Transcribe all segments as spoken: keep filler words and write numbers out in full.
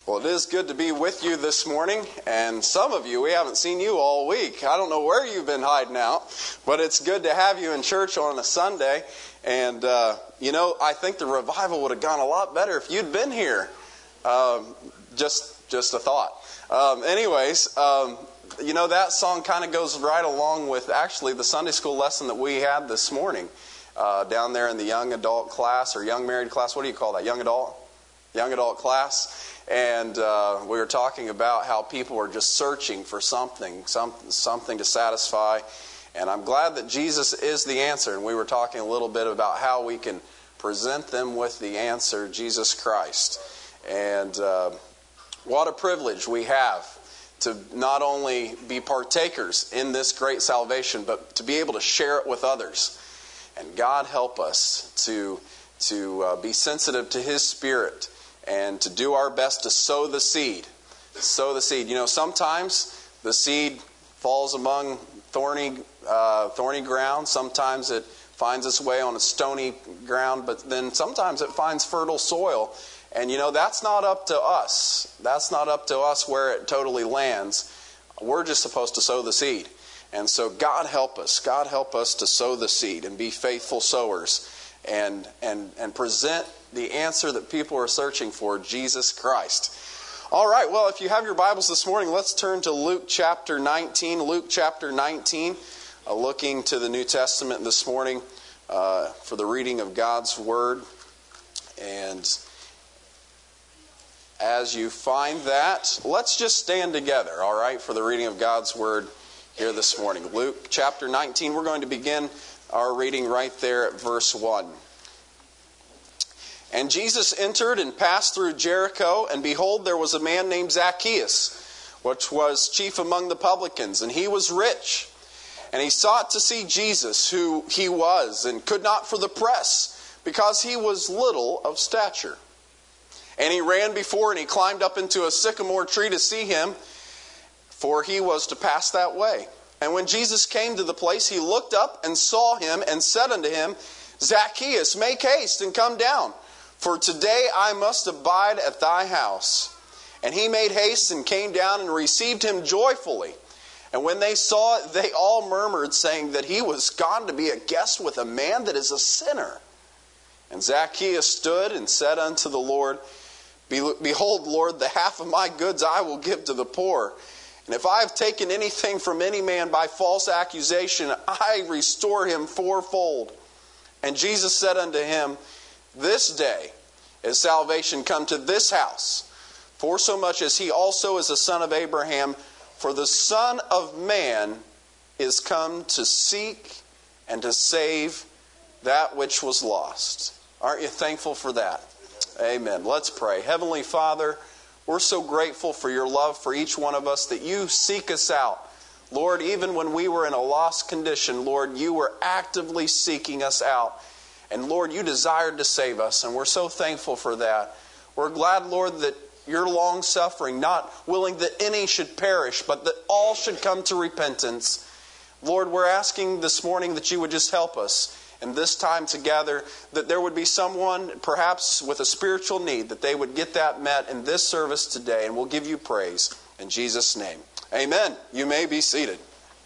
Well, it is good to be with you this morning, and some of you, we haven't seen you all week. I don't know where you've been hiding out, but it's good to have you in church on a Sunday. And, uh, you know, I think the revival would have gone a lot better if you'd been here. Um, just just a thought. Um, anyways, um, you know, that song kind of goes right along with actually the Sunday school lesson that we had this morning uh, down there in the young adult class or young married class. What do you call that? Young adult? Young adult class. And uh, we were talking about how people are just searching for something, some, something to satisfy. And I'm glad that Jesus is the answer. And we were talking a little bit about how we can present them with the answer, Jesus Christ. And uh, what a privilege we have to not only be partakers in this great salvation, but to be able to share it with others. And God help us to, to uh, be sensitive to His Spirit and to do our best to sow the seed. Sow the seed. You know, sometimes the seed falls among thorny, uh, thorny ground. Sometimes it finds its way on a stony ground. But then sometimes it finds fertile soil. And, you know, that's not up to us. That's not up to us where it totally lands. We're just supposed to sow the seed. And so God help us. God help us to sow the seed and be faithful sowers and and and present the answer that people are searching for, Jesus Christ. All right, well, if you have your Bibles this morning, let's turn to Luke chapter nineteen. Luke chapter nineteen, uh, looking to the New Testament this morning uh, for the reading of God's Word. And as you find that, let's just stand together, all right, for the reading of God's Word here this morning. Luke chapter nineteen, we're going to begin our reading right there at verse one. And Jesus entered and passed through Jericho, and behold, there was a man named Zacchaeus, which was chief among the publicans, and he was rich. And he sought to see Jesus, who he was, and could not for the press, because he was little of stature. And he ran before, and he climbed up into a sycamore tree to see him, for he was to pass that way. And when Jesus came to the place, he looked up and saw him, and said unto him, Zacchaeus, make haste and come down, for today I must abide at thy house. And he made haste and came down and received him joyfully. And when they saw it, they all murmured, saying that he was gone to be a guest with a man that is a sinner. And Zacchaeus stood and said unto the Lord, Behold, Lord, the half of my goods I will give to the poor. And if I have taken anything from any man by false accusation, I restore him fourfold. And Jesus said unto him, This day is salvation come to this house, for so much as he also is a son of Abraham. For the Son of Man is come to seek and to save that which was lost. Aren't you thankful for that? Amen. Let's pray. Heavenly Father, we're so grateful for your love for each one of us, that you seek us out. Lord, even when we were in a lost condition, Lord, you were actively seeking us out. And Lord, you desired to save us, and we're so thankful for that. We're glad, Lord, that you're long-suffering, not willing that any should perish, but that all should come to repentance. Lord, we're asking this morning that you would just help us in this time together, that there would be someone perhaps with a spiritual need, that they would get that met in this service today, and we'll give you praise in Jesus' name. Amen. You may be seated.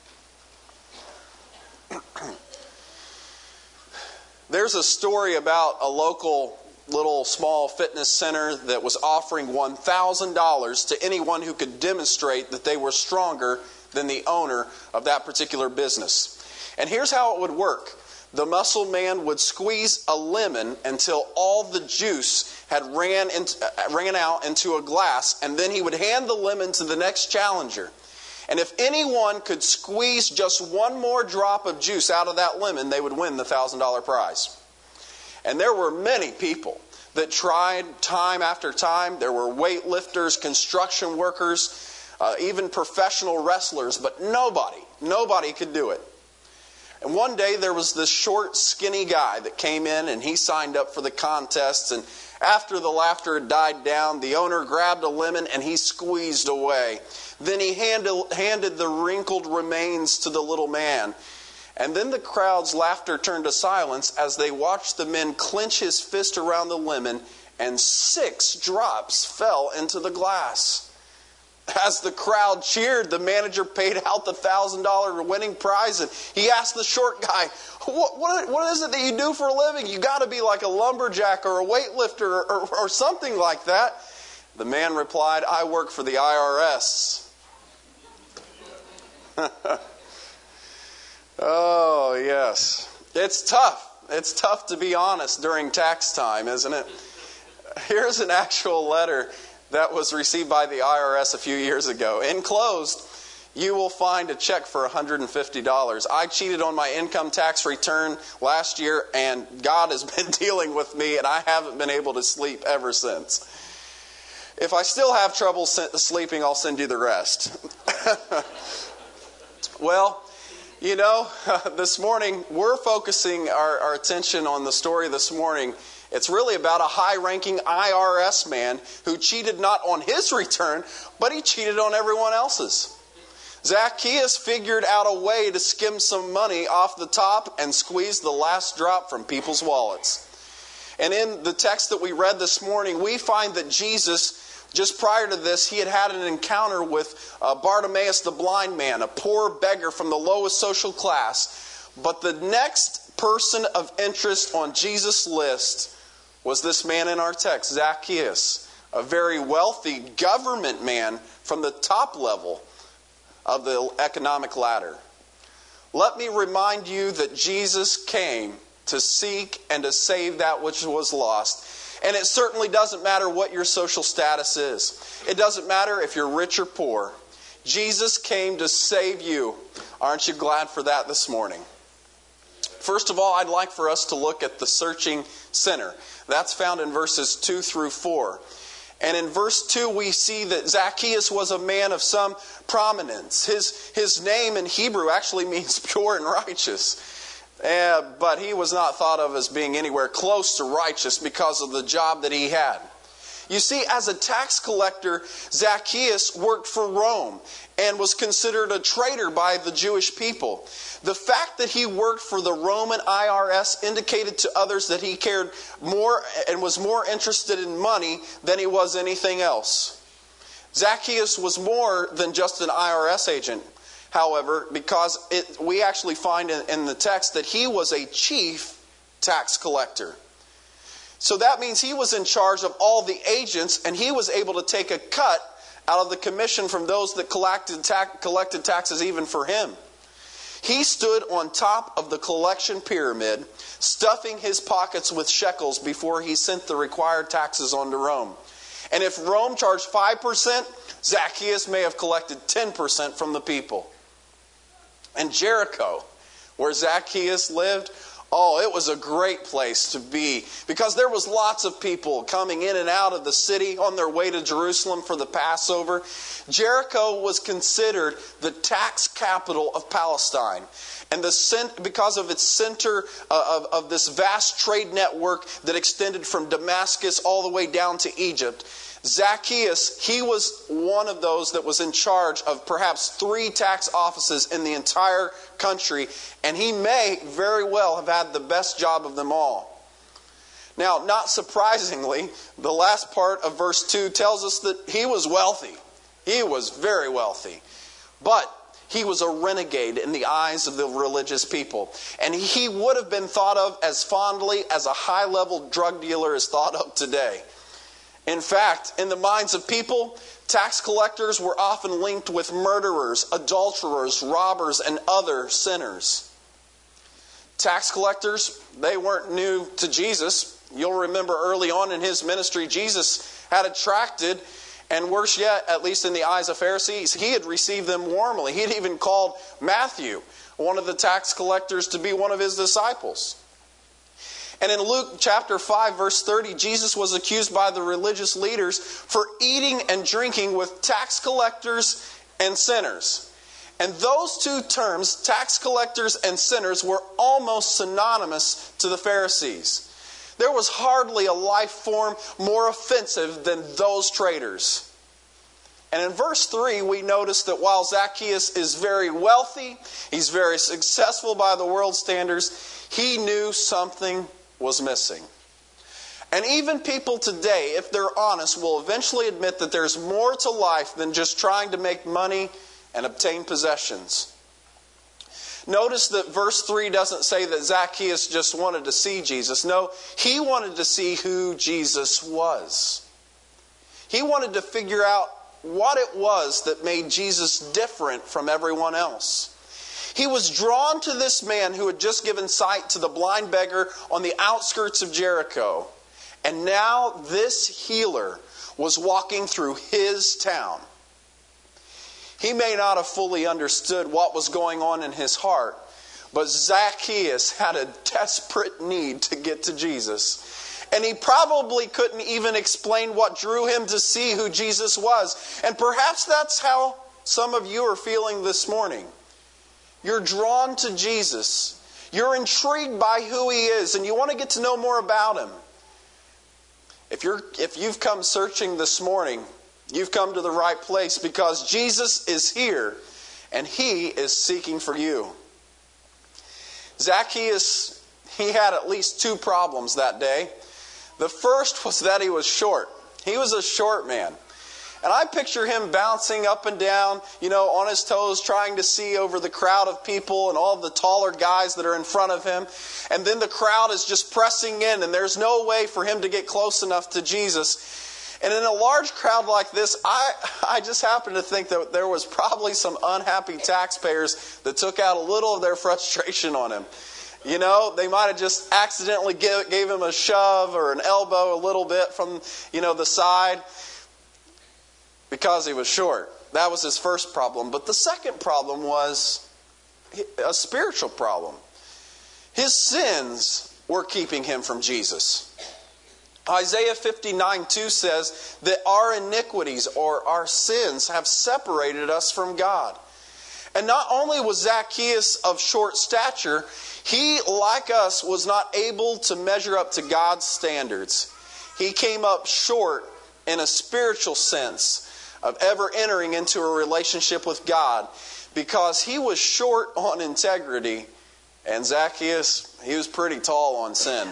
There's a story about a local little small fitness center that was offering one thousand dollars to anyone who could demonstrate that they were stronger than the owner of that particular business. And here's how it would work. The muscle man would squeeze a lemon until all the juice had ran, into, uh, ran out into a glass, and then he would hand the lemon to the next challenger. And if anyone could squeeze just one more drop of juice out of that lemon, they would win the one thousand dollars prize. And there were many people that tried time after time. There were weightlifters, construction workers, uh, even professional wrestlers, but nobody, nobody could do it. And one day there was this short, skinny guy that came in, and he signed up for the contest. And after the laughter had died down, the owner grabbed a lemon and he squeezed away. Then he handed, handed the wrinkled remains to the little man. And then the crowd's laughter turned to silence as they watched the men clench his fist around the lemon and six drops fell into the glass. As the crowd cheered, the manager paid out the one thousand dollars winning prize, and he asked the short guy, what, what, what is it that you do for a living? You got to be like a lumberjack or a weightlifter or, or, or something like that. The man replied, I work for the I R S. Oh, yes. It's tough. It's tough to be honest during tax time, isn't it? Here's an actual letter that was received by the I R S a few years ago. Enclosed, you will find a check for one hundred fifty dollars. I cheated on my income tax return last year, and God has been dealing with me, and I haven't been able to sleep ever since. If I still have trouble sleeping, I'll send you the rest. Well, you know, this morning, we're focusing our, our attention on the story this morning. It's really about a high-ranking I R S man who cheated not on his return, but he cheated on everyone else's. Zacchaeus figured out a way to skim some money off the top and squeeze the last drop from people's wallets. And in the text that we read this morning, we find that Jesus, just prior to this, he had had an encounter with uh, Bartimaeus the blind man, a poor beggar from the lowest social class. But the next person of interest on Jesus' list was this man in our text, Zacchaeus, a very wealthy government man from the top level of the economic ladder. Let me remind you that Jesus came to seek and to save that which was lost. And it certainly doesn't matter what your social status is. It doesn't matter if you're rich or poor. Jesus came to save you. Aren't you glad for that this morning? First of all, I'd like for us to look at the searching sinner. That's found in verses two through four. And in verse two, we see that Zacchaeus was a man of some prominence. His, his name in Hebrew actually means pure and righteous. Uh, but he was not thought of as being anywhere close to righteous because of the job that he had. You see, as a tax collector, Zacchaeus worked for Rome and was considered a traitor by the Jewish people. The fact that he worked for the Roman I R S indicated to others that he cared more and was more interested in money than he was anything else. Zacchaeus was more than just an I R S agent, however, because it, we actually find in, in the text that he was a chief tax collector. So that means he was in charge of all the agents, and he was able to take a cut out of the commission from those that collected, ta- collected taxes even for him. He stood on top of the collection pyramid, stuffing his pockets with shekels before he sent the required taxes on to Rome. And if Rome charged five percent, Zacchaeus may have collected ten percent from the people. And Jericho, where Zacchaeus lived, oh, it was a great place to be because there was lots of people coming in and out of the city on their way to Jerusalem for the Passover. Jericho was considered the tax capital of Palestine. And the because of its center of, of this vast trade network that extended from Damascus all the way down to Egypt, Zacchaeus, he was one of those that was in charge of perhaps three tax offices in the entire country, and he may very well have had the best job of them all. Now, not surprisingly, the last part of verse two tells us that he was wealthy. He was very wealthy. But he was a renegade in the eyes of the religious people. And he would have been thought of as fondly as a high-level drug dealer is thought of today. In fact, in the minds of people, tax collectors were often linked with murderers, adulterers, robbers, and other sinners. Tax collectors, they weren't new to Jesus. You'll remember early on in his ministry, Jesus had attracted, and worse yet, at least in the eyes of Pharisees, he had received them warmly. He had even called Matthew, one of the tax collectors, to be one of his disciples. And in Luke chapter five, verse thirty, Jesus was accused by the religious leaders for eating and drinking with tax collectors and sinners. And those two terms, tax collectors and sinners, were almost synonymous to the Pharisees. There was hardly a life form more offensive than those traitors. And in verse three, we notice that while Zacchaeus is very wealthy, he's very successful by the world's standards, he knew something was missing. And even people today, if they're honest, will eventually admit that there's more to life than just trying to make money and obtain possessions. Notice that verse three doesn't say that Zacchaeus just wanted to see Jesus. No, he wanted to see who Jesus was. He wanted to figure out what it was that made Jesus different from everyone else. He was drawn to this man who had just given sight to the blind beggar on the outskirts of Jericho. And now this healer was walking through his town. He may not have fully understood what was going on in his heart, but Zacchaeus had a desperate need to get to Jesus. And he probably couldn't even explain what drew him to see who Jesus was. And perhaps that's how some of you are feeling this morning. You're drawn to Jesus. You're intrigued by who He is, and you want to get to know more about Him. If you're, if you've come searching this morning, you've come to the right place, because Jesus is here and He is seeking for you. Zacchaeus, he had at least two problems that day. The first was that he was short. He was a short man. And I picture him bouncing up and down, you know, on his toes, trying to see over the crowd of people and all the taller guys that are in front of him. And then the crowd is just pressing in, and there's no way for him to get close enough to Jesus. And in a large crowd like this, I, I just happen to think that there was probably some unhappy taxpayers that took out a little of their frustration on him. You know, they might have just accidentally give, gave him a shove or an elbow a little bit from, you know, the side, because he was short. That was his first problem. But the second problem was a spiritual problem. His sins were keeping him from Jesus. Isaiah fifty-nine two says that our iniquities or our sins have separated us from God. And not only was Zacchaeus of short stature, he, like us, was not able to measure up to God's standards. He came up short in a spiritual sense of ever entering into a relationship with God, because he was short on integrity, and Zacchaeus, he was pretty tall on sin.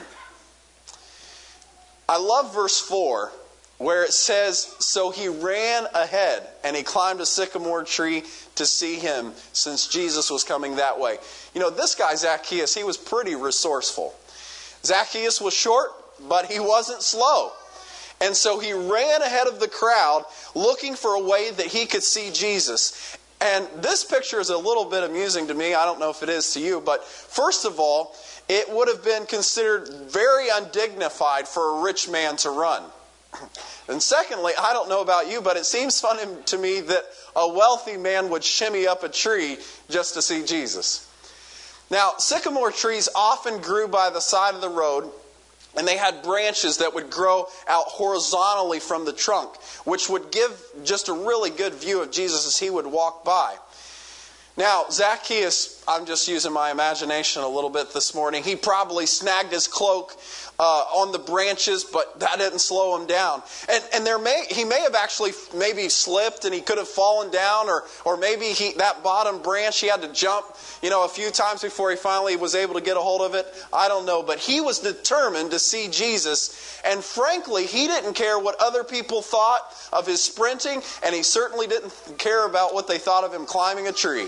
I love verse four, where it says, "So he ran ahead, and he climbed a sycamore tree to see him, since Jesus was coming that way." You know, this guy Zacchaeus, he was pretty resourceful. Zacchaeus was short, but he wasn't slow. And so he ran ahead of the crowd, looking for a way that he could see Jesus. And this picture is a little bit amusing to me. I don't know if it is to you. But first of all, it would have been considered very undignified for a rich man to run. And secondly, I don't know about you, but it seems funny to me that a wealthy man would shimmy up a tree just to see Jesus. Now, sycamore trees often grew by the side of the road, and they had branches that would grow out horizontally from the trunk, which would give just a really good view of Jesus as he would walk by. Now, Zacchaeus, I'm just using my imagination a little bit this morning. He probably snagged his cloak uh, on the branches, but that didn't slow him down. And, and there may he may have actually maybe slipped, and he could have fallen down, or or maybe he that bottom branch he had to jump, you know, a few times before he finally was able to get a hold of it. I don't know, but he was determined to see Jesus, and frankly, he didn't care what other people thought of his sprinting, and he certainly didn't care about what they thought of him climbing a tree.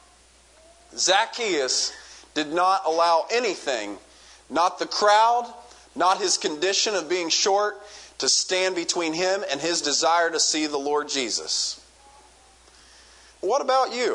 Zacchaeus did not allow anything, not the crowd, not his condition of being short, to stand between him and his desire to see the Lord Jesus. What about you?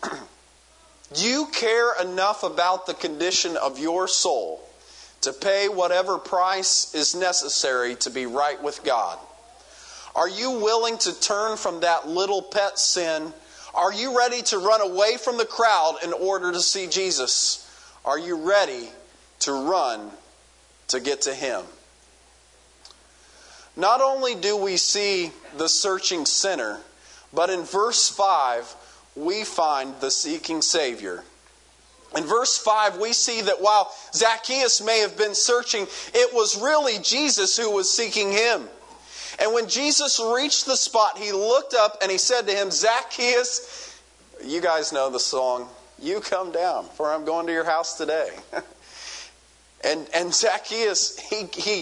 Do you care enough about the condition of your soul to pay whatever price is necessary to be right with God? Are you willing to turn from that little pet sin? Are you ready to run away from the crowd in order to see Jesus? Are you ready to run to get to Him? Not only do we see the searching sinner, but in verse five, we find the seeking Savior. In verse five, we see that while Zacchaeus may have been searching, it was really Jesus who was seeking him. And when Jesus reached the spot, He looked up and He said to him, "Zacchaeus," you guys know the song, "You come down, for I'm going to your house today." and and Zacchaeus, he he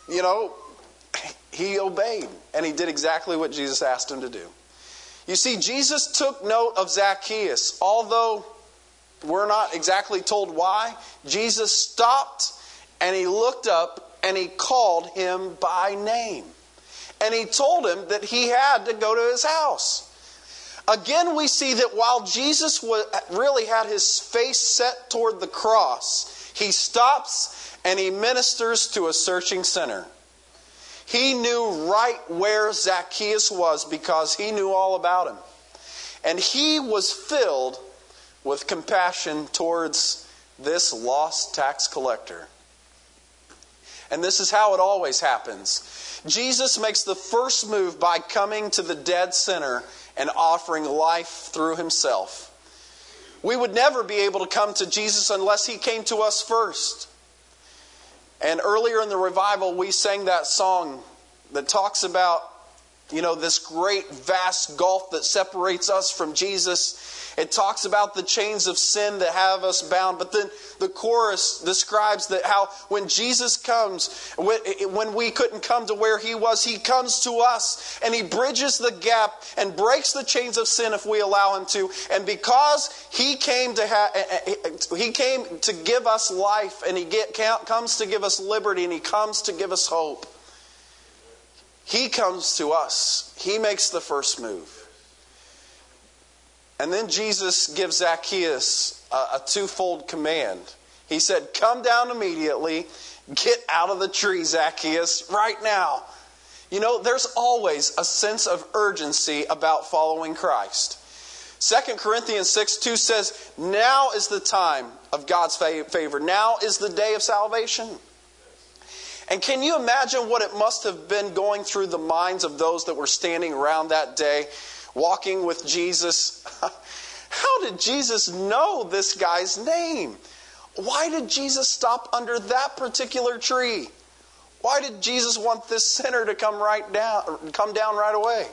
you know, he obeyed. And he did exactly what Jesus asked him to do. You see, Jesus took note of Zacchaeus. Although we're not exactly told why, Jesus stopped and he looked up and he called him by name. And he told him that he had to go to his house. Again, we see that while Jesus really had his face set toward the cross, he stops and he ministers to a searching sinner. He knew right where Zacchaeus was because he knew all about him. And he was filled with compassion towards this lost tax collector. And this is how it always happens. Jesus makes the first move by coming to the dead sinner and offering life through himself. We would never be able to come to Jesus unless he came to us first. And earlier in the revival, we sang that song that talks about, you know, this great vast gulf that separates us from Jesus. It talks about the chains of sin that have us bound. But then the chorus describes that how when Jesus comes, when we couldn't come to where he was, he comes to us and he bridges the gap and breaks the chains of sin if we allow him to. And because he came to ha- he came to give us life, and he get, comes to give us liberty, and he comes to give us hope. He comes to us. He makes the first move. And then Jesus gives Zacchaeus a, a twofold command. He said, come down immediately. Get out of the tree, Zacchaeus, right now. You know, there's always a sense of urgency about following Christ. Second Corinthians six two says, now is the time of God's favor. Now is the day of salvation. And can you imagine what it must have been going through the minds of those that were standing around that day, walking with Jesus? How did Jesus know this guy's name? Why did Jesus stop under that particular tree? Why did Jesus want this sinner to come right down, come down right away?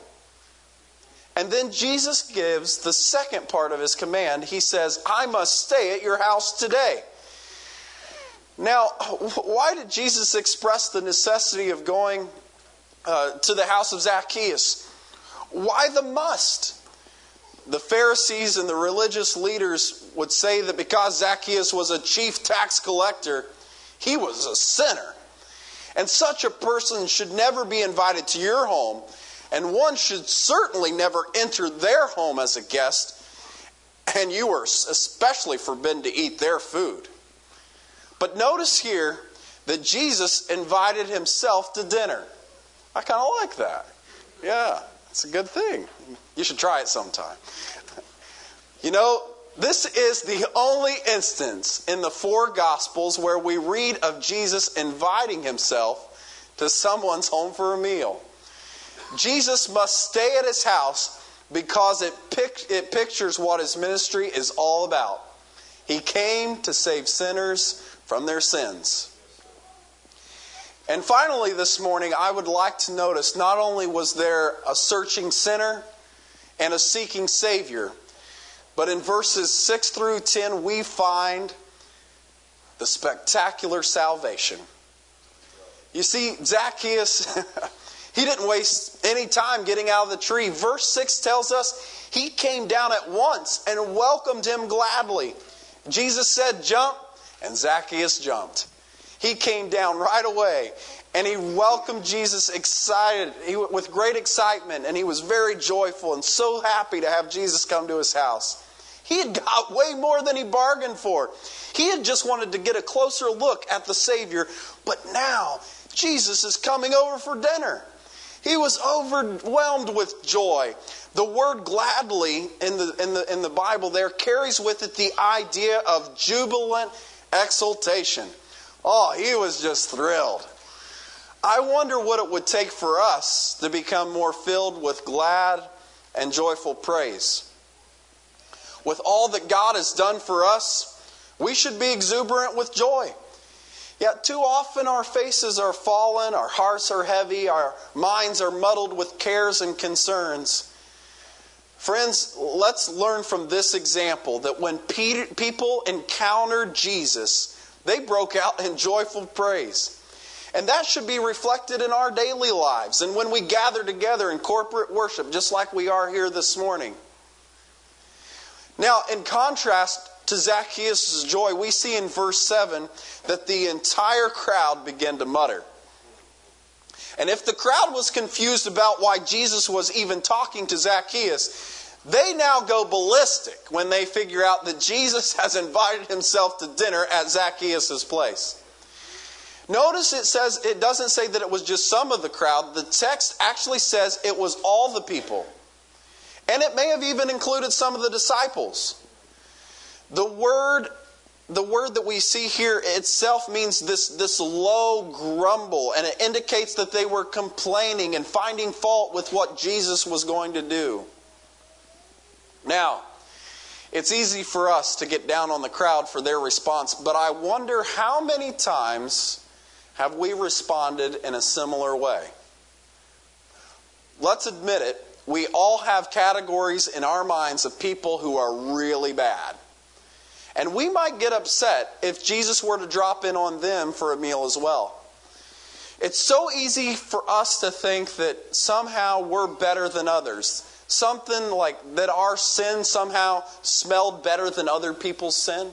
And then Jesus gives the second part of his command. He says, I must stay at your house today. Now, why did Jesus express the necessity of going uh, to the house of Zacchaeus? Why the must? The Pharisees and the religious leaders would say that because Zacchaeus was a chief tax collector, he was a sinner. And such a person should never be invited to your home, and one should certainly never enter their home as a guest, and you are especially forbidden to eat their food. But notice here that Jesus invited himself to dinner. I kind of like that. Yeah, it's a good thing. You should try it sometime. You know, this is the only instance in the four Gospels where we read of Jesus inviting himself to someone's home for a meal. Jesus must stay at his house because it, pic- it pictures what his ministry is all about. He came to save sinners from their sins. And finally this morning, I would like to notice not only was there a searching sinner and a seeking Savior, but in verses six through ten we find the spectacular salvation. You see, Zacchaeus, he didn't waste any time getting out of the tree. Verse six tells us he came down at once and welcomed him gladly. Jesus said, jump. And Zacchaeus jumped. He came down right away and he welcomed Jesus excited, he, with great excitement, and he was very joyful and so happy to have Jesus come to his house. He had got way more than he bargained for. He had just wanted to get a closer look at the Savior, but now Jesus is coming over for dinner. He was overwhelmed with joy. The word gladly in the, in the, in the Bible there carries with it the idea of jubilant exultation. Oh, he was just thrilled. I wonder what it would take for us to become more filled with glad and joyful praise. With all that God has done for us, we should be exuberant with joy. Yet too often our faces are fallen, our hearts are heavy, our minds are muddled with cares and concerns. Friends, let's learn from this example that when people encountered Jesus, they broke out in joyful praise. And that should be reflected in our daily lives and when we gather together in corporate worship, just like we are here this morning. Now, in contrast to Zacchaeus' joy, we see in verse seven that the entire crowd began to mutter. And if the crowd was confused about why Jesus was even talking to Zacchaeus, they now go ballistic when they figure out that Jesus has invited himself to dinner at Zacchaeus' place. Notice it says, it doesn't say that it was just some of the crowd. The text actually says it was all the people. And it may have even included some of the disciples. The word, the word that we see here itself means this, this low grumble. And it indicates that they were complaining and finding fault with what Jesus was going to do. Now, it's easy for us to get down on the crowd for their response, but I wonder how many times have we responded in a similar way? Let's admit it, we all have categories in our minds of people who are really bad. And we might get upset if Jesus were to drop in on them for a meal as well. It's so easy for us to think that somehow we're better than others. Something like that our sin somehow smelled better than other people's sin.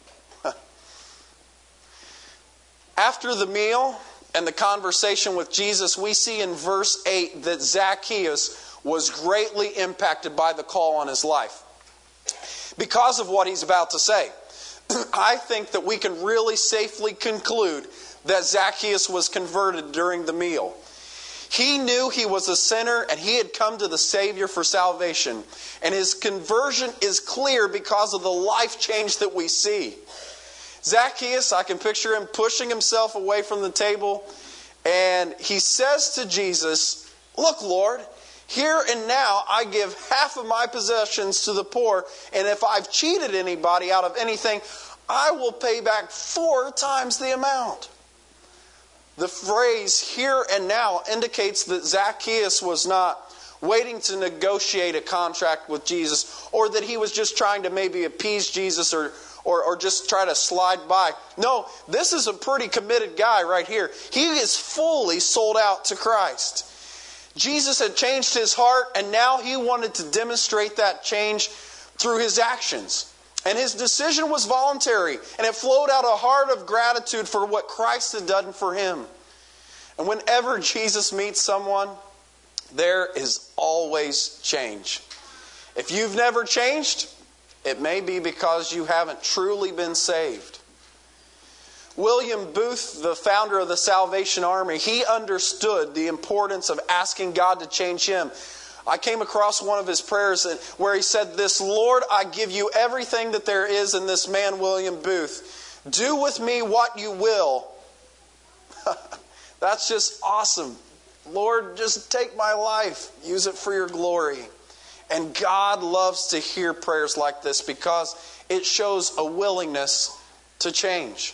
After the meal and the conversation with Jesus, we see in verse eight that Zacchaeus was greatly impacted by the call on his life. Because of what he's about to say, I think that we can really safely conclude that Zacchaeus was converted during the meal. He knew he was a sinner and he had come to the Savior for salvation. And his conversion is clear because of the life change that we see. Zacchaeus, I can picture him pushing himself away from the table. And he says to Jesus, "Look, Lord, here and now I give half of my possessions to the poor. And if I've cheated anybody out of anything, I will pay back four times the amount." The phrase "here and now" indicates that Zacchaeus was not waiting to negotiate a contract with Jesus, or that he was just trying to maybe appease Jesus or, or, or just try to slide by. No, this is a pretty committed guy right here. He is fully sold out to Christ. Jesus had changed his heart, and now he wanted to demonstrate that change through his actions. And his decision was voluntary, and it flowed out a heart of gratitude for what Christ had done for him. And whenever Jesus meets someone, there is always change. If you've never changed, it may be because you haven't truly been saved. William Booth, the founder of the Salvation Army, he understood the importance of asking God to change him. I came across one of his prayers where he said this: "Lord, I give you everything that there is in this man, William Booth. Do with me what you will." That's just awesome. Lord, just take my life. Use it for your glory. And God loves to hear prayers like this because it shows a willingness to change.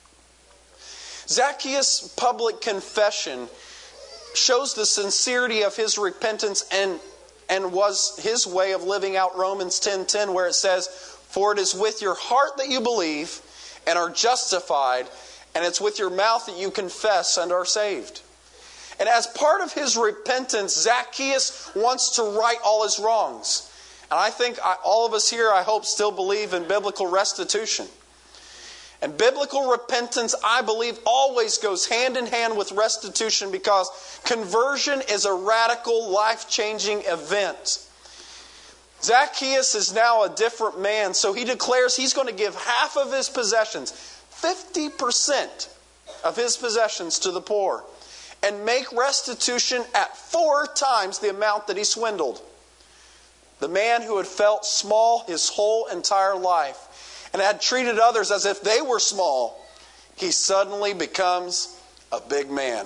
Zacchaeus' public confession shows the sincerity of his repentance and, and was his way of living out Romans ten ten, where it says, "For it is with your heart that you believe and are justified, and it's with your mouth that you confess and are saved." And as part of his repentance, Zacchaeus wants to right all his wrongs. And I think I, all of us here, I hope, still believe in biblical restitution. And biblical repentance, I believe, always goes hand in hand with restitution, because conversion is a radical, life-changing event. Zacchaeus is now a different man, so he declares he's going to give half of his possessions, fifty percent of his possessions, to the poor, and make restitution at four times the amount that he swindled. The man who had felt small his whole entire life and had treated others as if they were small, he suddenly becomes a big man.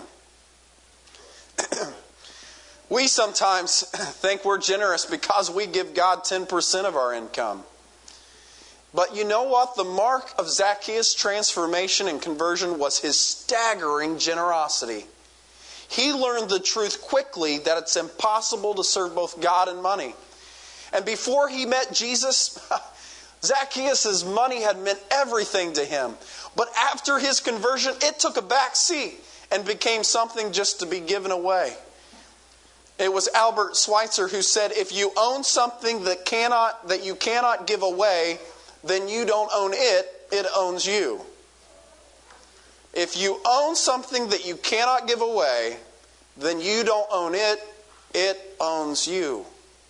We sometimes think we're generous because we give God ten percent of our income. But you know what? The mark of Zacchaeus' transformation and conversion was his staggering generosity. He learned the truth quickly that it's impossible to serve both God and money. And before he met Jesus, Zacchaeus' money had meant everything to him. But after his conversion, it took a back seat. and became something just to be given away. It was Albert Schweitzer who said, if you own something that cannot that you cannot give away, then you don't own it, it owns you. If you own something that you cannot give away, then you don't own it, it owns you.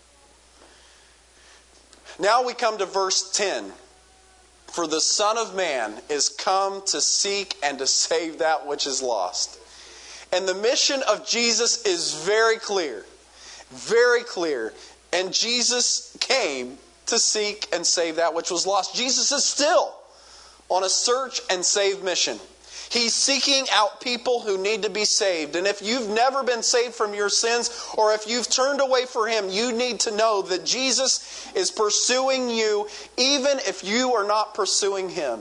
Now we come to verse ten. For the Son of Man is come to seek and to save that which is lost. And the mission of Jesus is very clear. Very clear. And Jesus came to seek and save that which was lost. Jesus is still on a search and save mission. He's seeking out people who need to be saved. And if you've never been saved from your sins, or if you've turned away from Him, you need to know that Jesus is pursuing you, even if you are not pursuing Him.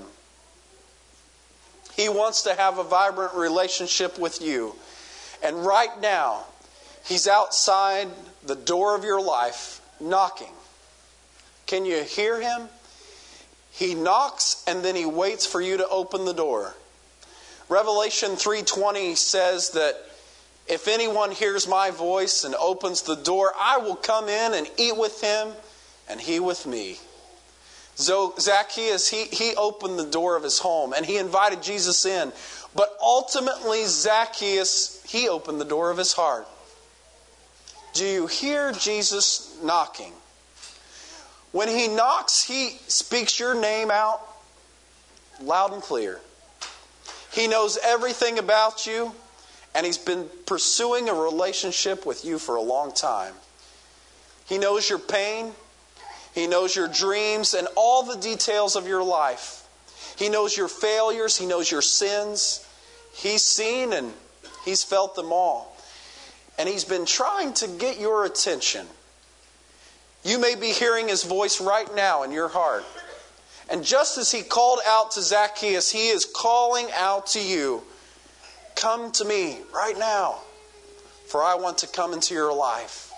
He wants to have a vibrant relationship with you. And right now, He's outside the door of your life, knocking. Can you hear Him? He knocks and then He waits for you to open the door. Revelation three twenty says that if anyone hears my voice and opens the door, I will come in and eat with him and he with me. So Zacchaeus, he, he opened the door of his home and he invited Jesus in. But ultimately, Zacchaeus, he opened the door of his heart. Do you hear Jesus knocking? When He knocks, He speaks your name out loud and clear. He knows everything about you, and He's been pursuing a relationship with you for a long time. He knows your pain. He knows your dreams and all the details of your life. He knows your failures. He knows your sins. He's seen and He's felt them all. And He's been trying to get your attention. You may be hearing His voice right now in your heart. And just as He called out to Zacchaeus, He is calling out to you. Come to me right now, for I want to come into your life.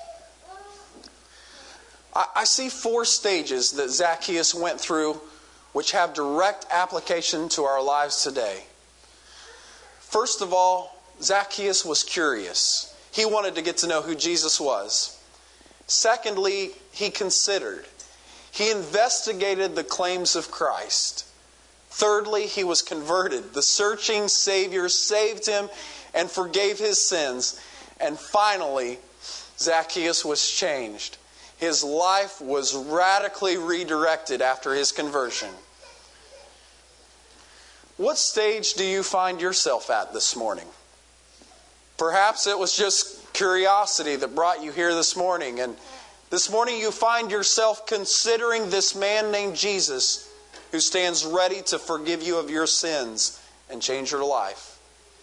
I, I see four stages that Zacchaeus went through which have direct application to our lives today. First of all, Zacchaeus was curious. He wanted to get to know who Jesus was. Secondly, he considered. He investigated the claims of Christ. Thirdly, he was converted. The searching Savior saved him and forgave his sins. And finally, Zacchaeus was changed. His life was radically redirected after his conversion. What stage do you find yourself at this morning? Perhaps it was just curiosity that brought you here this morning, and this morning you find yourself considering this man named Jesus who stands ready to forgive you of your sins and change your life.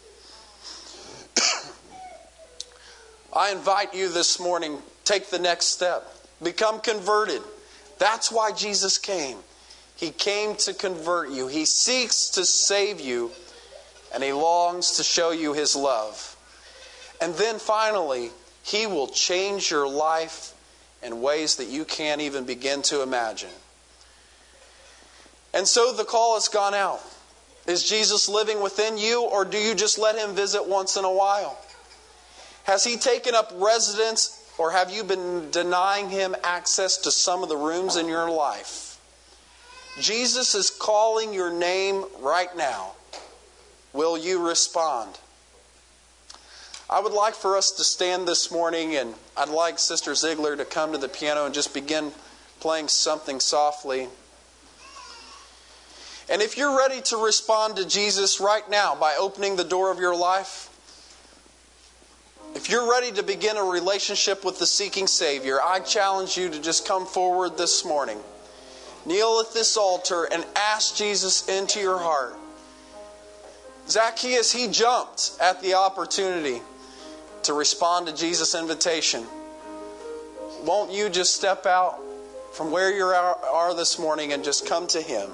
I invite you this morning, take the next step. Become converted. That's why Jesus came. He came to convert you. He seeks to save you, and He longs to show you His love. And then finally, He will change your life in ways that you can't even begin to imagine. And so the call has gone out. Is Jesus living within you, or do you just let Him visit once in a while? Has He taken up residence, or have you been denying Him access to some of the rooms in your life? Jesus is calling your name right now. Will you respond? I would like for us to stand this morning, and I'd like Sister Ziegler to come to the piano and just begin playing something softly. And if you're ready to respond to Jesus right now by opening the door of your life, if you're ready to begin a relationship with the seeking Savior, I challenge you to just come forward this morning. Kneel at this altar and ask Jesus into your heart. Zacchaeus, he jumped at the opportunity to respond to Jesus' invitation. Won't you just step out from where you are this morning and just come to Him?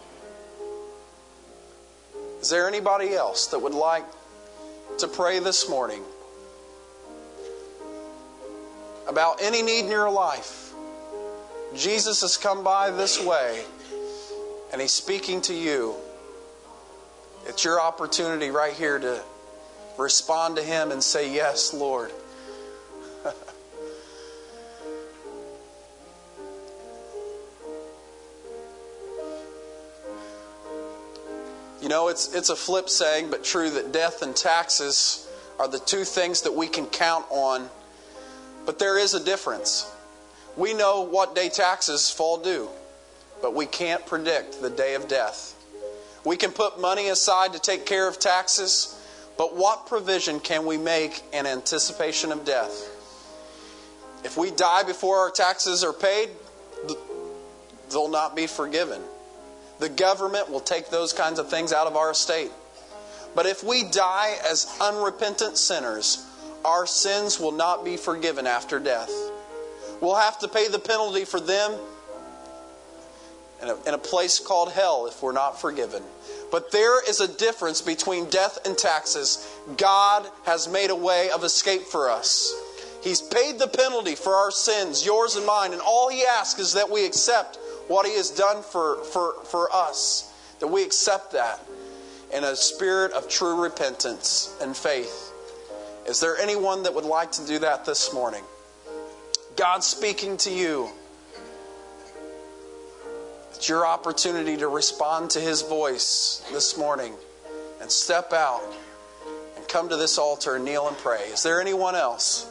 Is there anybody else that would like to pray this morning about any need in your life? Jesus has come by this way and He's speaking to you. It's your opportunity right here to respond to Him and say, yes, Lord. You know, it's it's a flip saying, but true, that death and taxes are the two things that we can count on. But there is a difference. We know what day taxes fall due, but we can't predict the day of death. We can put money aside to take care of taxes, but what provision can we make in anticipation of death? If we die before our taxes are paid, they'll not be forgiven. The government will take those kinds of things out of our estate. But if we die as unrepentant sinners, our sins will not be forgiven after death. We'll have to pay the penalty for them in a, in a place called hell if we're not forgiven. But there is a difference between death and taxes. God has made a way of escape for us. He's paid the penalty for our sins, yours and mine, and all He asks is that we accept what He has done for, for, for us, that we accept that in a spirit of true repentance and faith. Is there anyone that would like to do that this morning? God's speaking to you. It's your opportunity to respond to His voice this morning and step out and come to this altar and kneel and pray. Is there anyone else?